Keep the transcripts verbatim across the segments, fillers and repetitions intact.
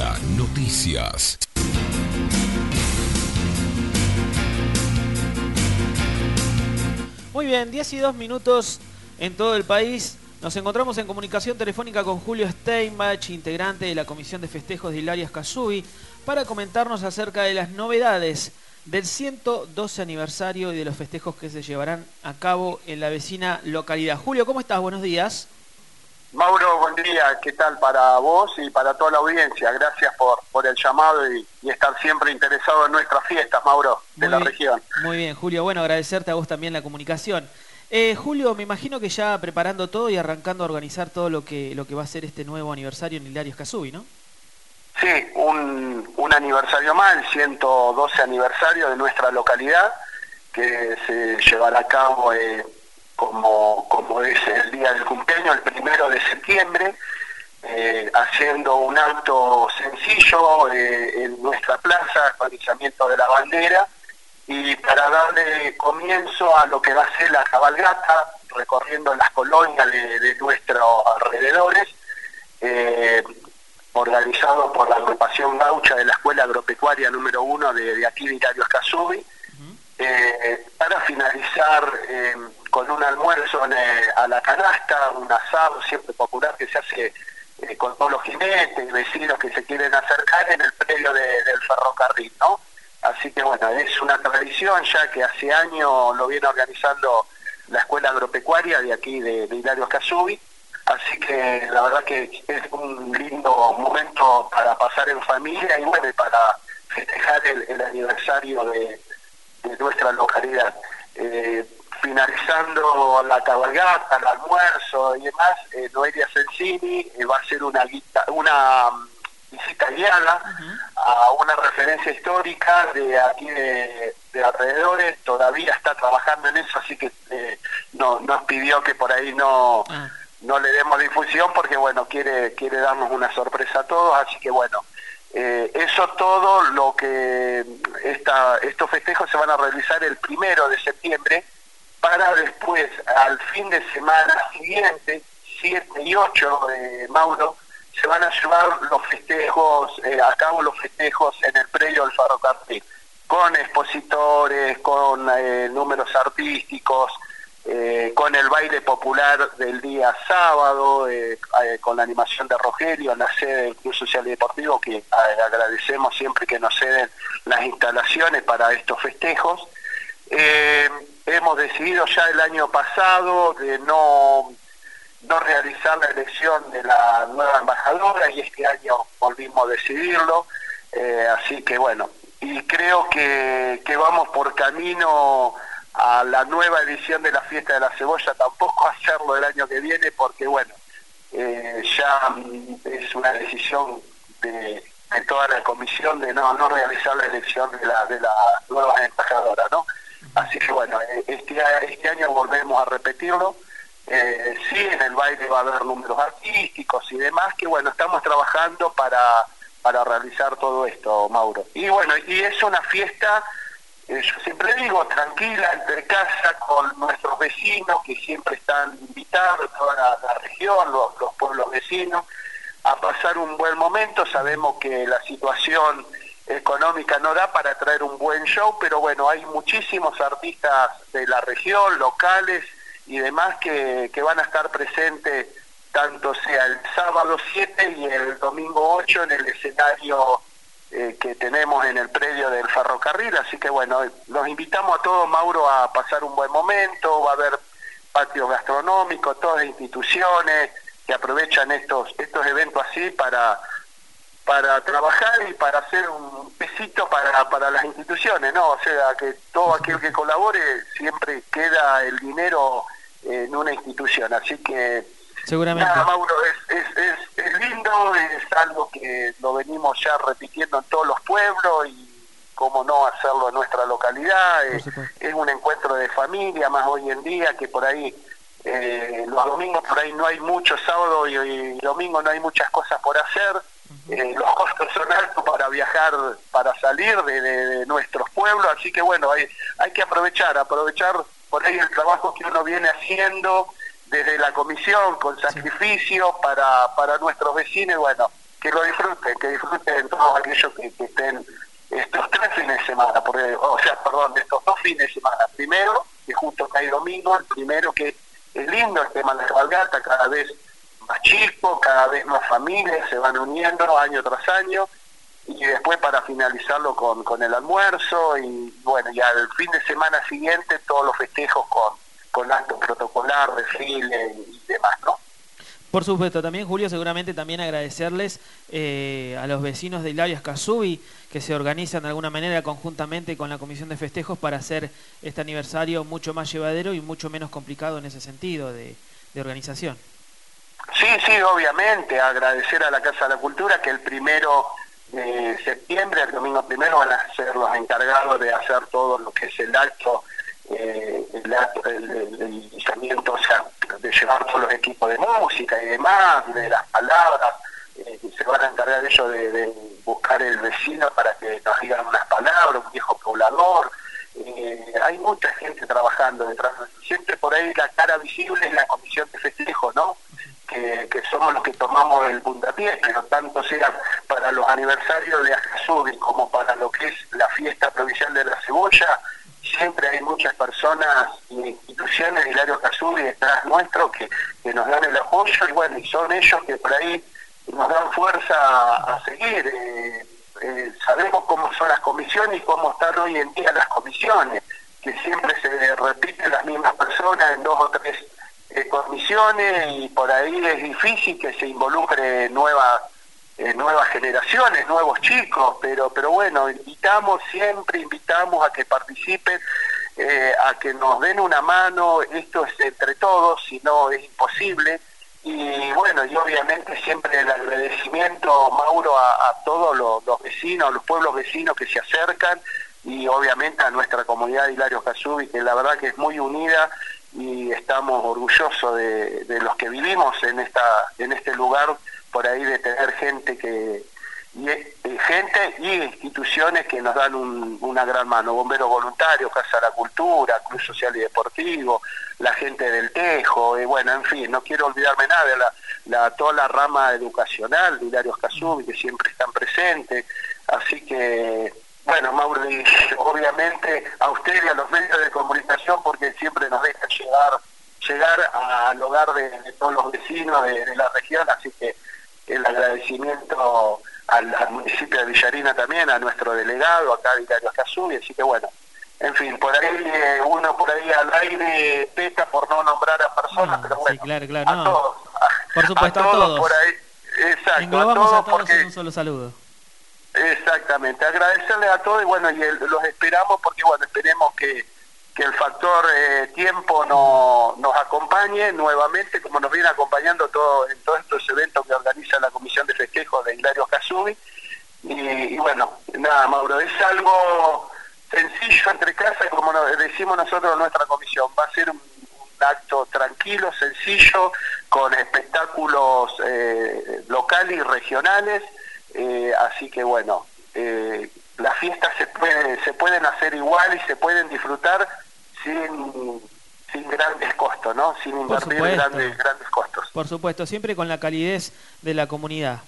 Día Noticias. Muy bien, diez y dos minutos en todo el país. Nos encontramos en comunicación telefónica con Julio Steinbach, integrante de la Comisión de Festejos de Hilario Escazú, para comentarnos acerca de las novedades del ciento doce aniversario y de los festejos que se llevarán a cabo en la vecina localidad. Julio, ¿cómo estás? Buenos días. Mauro, buen día. ¿Qué tal para vos y para toda la audiencia? Gracias por, por el llamado y, y estar siempre interesado en nuestras fiestas, Mauro, de Muy la bien, región. Muy bien, Julio. Bueno, agradecerte a vos también la comunicación. Eh, Julio, me imagino que ya preparando todo y arrancando a organizar todo lo que lo que va a ser este nuevo aniversario en Hilario Escazú, ¿no? Sí, un, un aniversario más, el ciento doce aniversario de nuestra localidad, que se llevará a cabo eh, como, como es el día del cumpleaños, el primero de septiembre, eh, haciendo un acto sencillo eh, en nuestra plaza, con izamiento de la bandera, y para darle comienzo a lo que va a ser la cabalgata, recorriendo las colonias de, de nuestros alrededores, eh, organizado por la agrupación gaucha de la Escuela Agropecuaria número uno de, de aquí de Hilario Escazú, uh-huh. eh, para finalizar eh, con un almuerzo en, eh, a la canasta, un asado siempre popular que se hace eh, con todos los jinetes y vecinos que se quieren acercar en el predio de, del ferrocarril, ¿no? Así que bueno, es una tradición ya que hace años lo viene organizando la Escuela Agropecuaria de aquí de, de Hilario Escazú. Así que la verdad que es un lindo momento para pasar en familia y bueno, para festejar el, el aniversario de, de nuestra localidad. Eh, finalizando la cabalgata, el almuerzo y demás, eh, Noelia Sensini eh, va a hacer una, una um, visita guiada uh-huh. a una referencia histórica de aquí de, de alrededores. Todavía está trabajando en eso, así que eh, no, nos pidió que por ahí no... Uh-huh. no le demos difusión porque bueno, quiere quiere darnos una sorpresa a todos, así que bueno, eh, eso todo lo que esta, estos festejos se van a realizar el primero de septiembre, para después, al fin de semana siguiente, siete y ocho de Mauro, se van a llevar los festejos, eh, a cabo los festejos en el predio del ferrocarril, con expositores, con eh, números artísticos, Eh, con el baile popular del día sábado, eh, eh, con la animación de Rogelio en la sede del Club Social y Deportivo, que eh, agradecemos siempre que nos ceden las instalaciones para estos festejos. Eh, hemos decidido ya el año pasado de no, no realizar la elección de la nueva embajadora y este año volvimos a decidirlo, eh, así que bueno, y creo que, que vamos por camino a la nueva edición de la Fiesta de la Cebolla, tampoco hacerlo el año que viene porque bueno, eh, ya es una decisión de, de toda la comisión de no, no realizar la elección de la, de la nueva embajadora, ¿no? Así que bueno, este, este año volvemos a repetirlo. Eh, sí, en el baile va a haber números artísticos y demás, que bueno, estamos trabajando para, para realizar todo esto, Mauro. Y bueno, y es una fiesta, Eh, yo siempre digo, tranquila, entre casa, con nuestros vecinos que siempre están invitados, toda la, la región, los, los pueblos vecinos, a pasar un buen momento. Sabemos que la situación económica no da para traer un buen show, pero bueno, hay muchísimos artistas de la región, locales y demás, que, que van a estar presentes, tanto sea el sábado siete y el domingo ocho en el escenario Eh, que tenemos en el predio del ferrocarril, así que bueno, los invitamos a todos, Mauro, a pasar un buen momento. Va a haber patios gastronómicos, todas instituciones que aprovechan estos estos eventos así para para trabajar y para hacer un pesito para, para las instituciones, ¿no? O sea, que todo aquel que colabore siempre queda el dinero en una institución, así que seguramente. Nada, Mauro, es, es, es, es lindo, es algo que lo venimos ya repitiendo en todos los pueblos y cómo no hacerlo en nuestra localidad. Es, es un encuentro de familia, más hoy en día, que por ahí eh, los domingos por ahí no hay mucho, sábado y, y domingo no hay muchas cosas por hacer. Uh-huh. eh, los costos son altos para viajar, para salir de, de, de nuestros pueblos, así que bueno, hay, hay que aprovechar, aprovechar por ahí el trabajo que uno viene haciendo desde la comisión, con sacrificio, sí, para, para nuestros vecinos. Bueno, que lo disfruten, que disfruten todos aquellos que, que estén estos tres fines de semana, porque, o sea, perdón, estos dos fines de semana. Primero, que justo cae domingo, el primero que es lindo el tema de la cabalgata, cada vez más chicos, cada vez más familias se van uniendo año tras año, y después para finalizarlo con, con el almuerzo, y bueno, ya el fin de semana siguiente todos los festejos con, con actos protocolar, desfile y demás, ¿no? Por supuesto, también Julio, seguramente también agradecerles eh, a los vecinos de Hilario Escazú, que se organizan de alguna manera conjuntamente con la Comisión de Festejos para hacer este aniversario mucho más llevadero y mucho menos complicado en ese sentido de, de organización. Sí, sí, obviamente, agradecer a la Casa de la Cultura que el primero de septiembre, el domingo primero, van a ser los encargados de hacer todo lo que es el acto, eh, el acto, el, el, el lanzamiento, o sea, de llevar todos los equipos de música y demás, de las palabras, eh, se van a encargar ellos de, de buscar el vecino para que nos digan unas palabras, un viejo poblador. Eh, hay mucha gente trabajando detrás de eso. Siempre por ahí la cara visible es la comisión de festejo, ¿no? Que, que somos los que tomamos el puntapié, pero tanto sea para los aniversarios de Ascasubi como para lo que es la fiesta provincial de la cebolla, siempre hay muchas personas y instituciones de Hilario Ascasubi detrás nuestro que, que nos dan el apoyo, y bueno, y son ellos que por ahí nos dan fuerza a, a seguir. Eh, eh, sabemos cómo son las comisiones y cómo están hoy en día las comisiones, que siempre se repiten las mismas personas en dos o tres Eh, comisiones, y por ahí es difícil que se involucre nuevas eh, nuevas generaciones, nuevos chicos, pero pero bueno, invitamos, siempre invitamos a que participen, eh, a que nos den una mano. Esto es entre todos, si no es imposible. Y bueno, y obviamente siempre el agradecimiento, Mauro, a, a todos los, los vecinos, los pueblos vecinos que se acercan, y obviamente a nuestra comunidad de Hilario Ascasubi, que la verdad que es muy unida, y estamos orgullosos de, de los que vivimos en esta en este lugar, por ahí de tener gente que y, eh, gente y instituciones que nos dan un, una gran mano. Bomberos Voluntarios, Casa de la Cultura, Club Social y Deportivo, la gente del Tejo, eh, bueno, en fin, no quiero olvidarme nada de la, la, toda la rama educacional de Hilario Ascasubi, que siempre están presentes. Así que bueno, Mauro, y obviamente a usted y a los medios de comunicación, porque siempre nos dejan llegar llegar al hogar de, de todos los vecinos de, de la región, así que el agradecimiento al, al municipio de Villarina también, a nuestro delegado acá de Hilario Ascasubi, así que bueno, en fin, por ahí eh, uno por ahí al aire peca por no nombrar a personas, No, pero bueno, sí, claro, claro, a no. todos, a, por supuesto, a todos, a todos. por ahí, exacto, englobamos a todos, a todos porque en un solo saludo. Exactamente, agradecerles a todos, y bueno, y el, los esperamos, porque bueno, esperemos que, que el factor eh, tiempo no, nos acompañe nuevamente, como nos viene acompañando todo en todos estos eventos que organiza la Comisión de Festejos de Hilario Ascasubi. Y, y bueno, nada, Mauro, es algo sencillo entre casa, como nos decimos nosotros en nuestra comisión, va a ser un, un acto tranquilo, sencillo, con espectáculos eh, locales y regionales. Eh, así que bueno, eh, las fiestas se, puede, se pueden hacer igual y se pueden disfrutar sin, sin grandes costos, ¿no? Sin invertir grandes, grandes costos. Por supuesto, siempre con la calidez de la comunidad.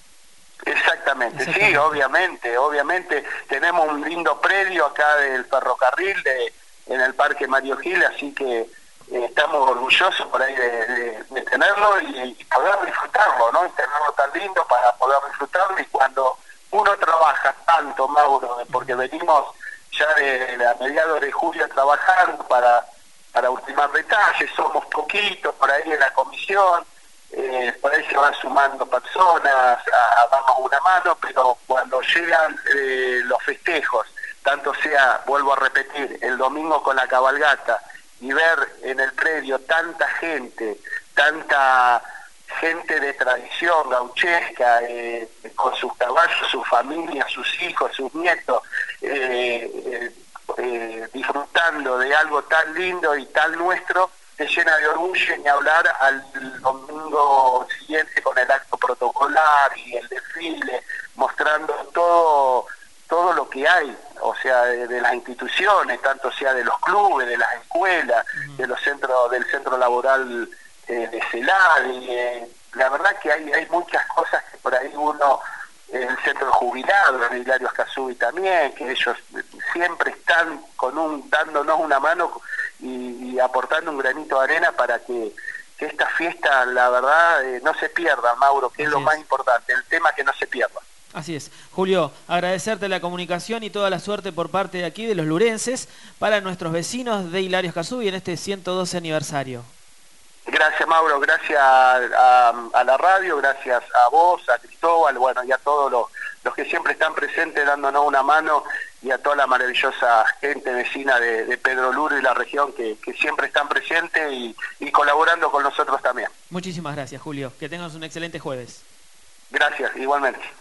Exactamente, Exactamente. Sí, obviamente, obviamente. Tenemos un lindo predio acá del ferrocarril de, en el Parque Mario Gil, así que eh, estamos orgullosos por ahí de, de, de tenerlo y, y poder disfrutarlo, ¿no? Y tenerlo tan lindo para poder disfrutarlo. Y cuando uno trabaja tanto, Mauro, porque venimos ya de, de a mediados de julio trabajando para, para ultimar detalles, somos poquitos por ahí en la comisión, eh, por ahí se van sumando personas a, a darnos una mano, pero cuando llegan eh, los festejos, tanto sea, vuelvo a repetir, el domingo con la cabalgata, y ver en el predio tanta gente, tanta gente de tradición gauchesca, eh, con sus caballos, sus familias, sus hijos, sus nietos, eh, eh, eh, disfrutando de algo tan lindo y tan nuestro, te llena de orgullo, ni hablar al domingo siguiente con el acto protocolar y el desfile, mostrando todo todo lo que hay, o sea, de, de las instituciones, tanto sea de los clubes, de las escuelas, uh-huh. de los centros, del centro laboral eh, de CELAD, y, eh, la verdad que hay, hay muchas cosas que por ahí uno mano el centro de jubilados de Hilario Ascasubi también, que ellos siempre están con un dándonos una mano y, y aportando un granito de arena para que, que esta fiesta, la verdad, eh, no se pierda, Mauro, que es lo más importante, el tema que no se pierda. Así es. Julio, agradecerte la comunicación y toda la suerte por parte de aquí, de los lurenses, para nuestros vecinos de Hilario Ascasubi en este ciento doce aniversario. Gracias, Mauro, gracias a, a la radio, gracias a vos, a Cristóbal, bueno, y a todos los, los que siempre están presentes dándonos una mano, y a toda la maravillosa gente vecina de, de Pedro Luro y la región que, que siempre están presentes y, y colaborando con nosotros también. Muchísimas gracias, Julio. Que tengas un excelente jueves. Gracias, igualmente.